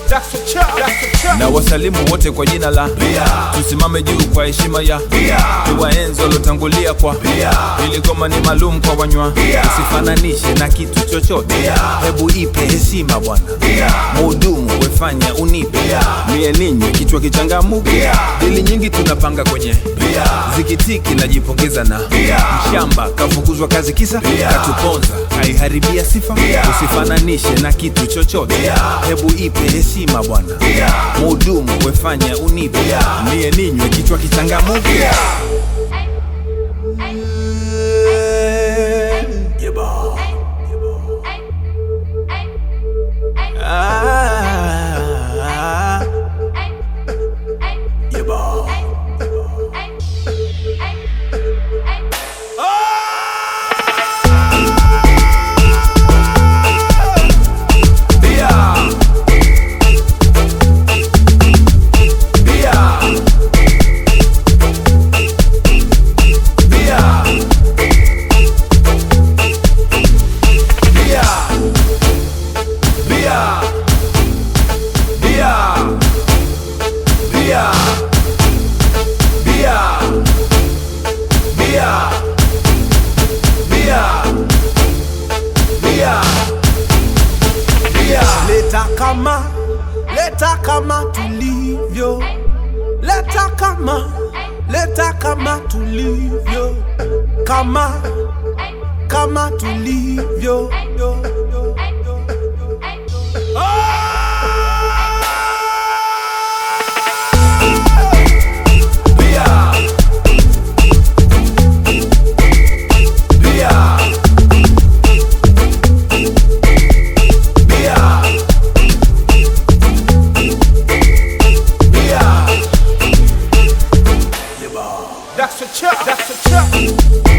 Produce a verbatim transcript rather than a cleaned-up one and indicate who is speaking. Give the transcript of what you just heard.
Speaker 1: Na wasalimu wote kwa jina la Bia. Tusimame juu kwa heshima ya Bia. Tuwaenzi waliotangulia kwa Bia. Ili goma ni maalum kwa wanywa. Usifananishe na kitu chochote. Hebu ipe heshima bwana. Muhudumu wefanya unipe. Mie ninywe kichwa kichangamuke. Dili nyingi tunapanga kwenye Bia. Zikitiki najipongeza na Bia. Mshamba kafukuzwa kazi kisa katuponza haiharibia sifa. Usifananishe na kitu chochote. Hebu ipe heshima bwana. Muhudumu wefanya unipe. Mie ninywe kichwa kichangamuke.
Speaker 2: Leta kama, leta kama tulivyo. Leta kama, leta kama tulivyo. Kama, kama tulivyo.
Speaker 3: That's a chop, that's a chop.